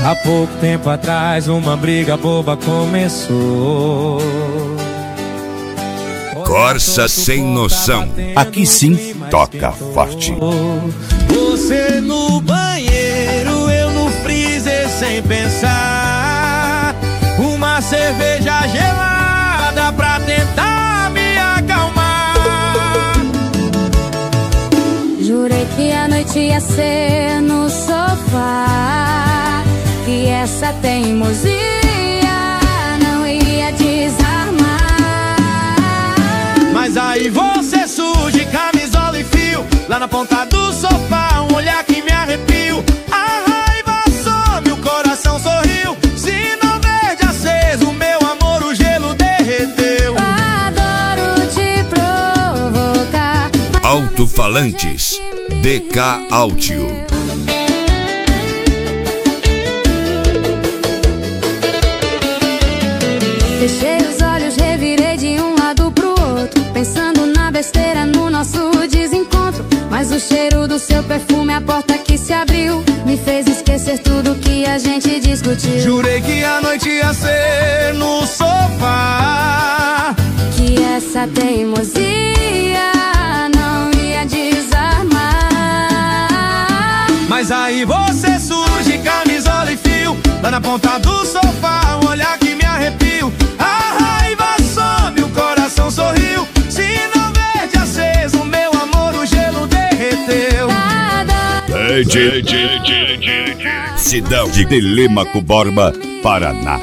Há pouco tempo atrás uma briga boba começou. Corsa Sem Noção. Aqui sim toca forte. Você no banheiro, eu no freezer sem pensar. Uma cerveja gelada pra tentar me acalmar. Jurei que a noite ia ser no sofá, que essa teimosia não ia desarmar. Mas aí você surge, camisola e fio, lá na ponta do sofá, um olhar que me arrepio. A raiva some, o coração sorriu. Sinal verde aceso, meu amor, o gelo derreteu. Adoro te provocar. Alto-falantes DK Audio. Fechei os olhos, revirei de um lado pro outro, pensando na besteira no nosso desencontro. Mas o cheiro do seu perfume, a porta que se abriu, me fez esquecer tudo que a gente discutiu. Jurei que a noite ia ser no sofá, que essa teimosia não ia desarmar. mas aí você surge, camisola e fio, lá na ponta do sofá, um olhar que me arrepio. A raiva some, o coração sorriu. Sinal verde aceso, meu amor, o gelo derreteu. Cidade de Telêmaco Borba, Paraná.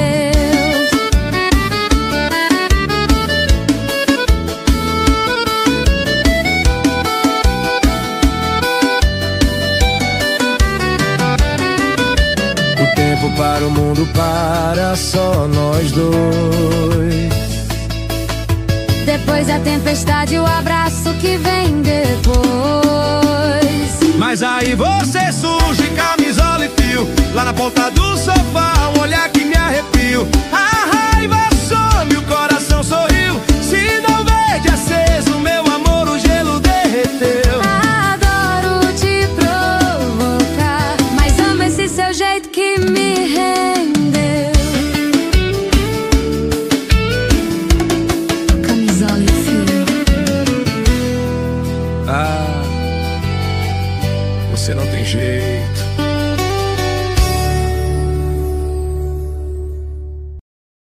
O tempo para, o mundo para, só nós dois. Depois da tempestade, o abraço que vem depois. Mas aí você surge, camisola e fio, lá na ponta do sofá, um olhar que me arrepio. A raiva some, o coração sorriu. Sinal verde aceso, meu amor, o gelo derreteu. Adoro te provocar, mas amo esse seu jeito que me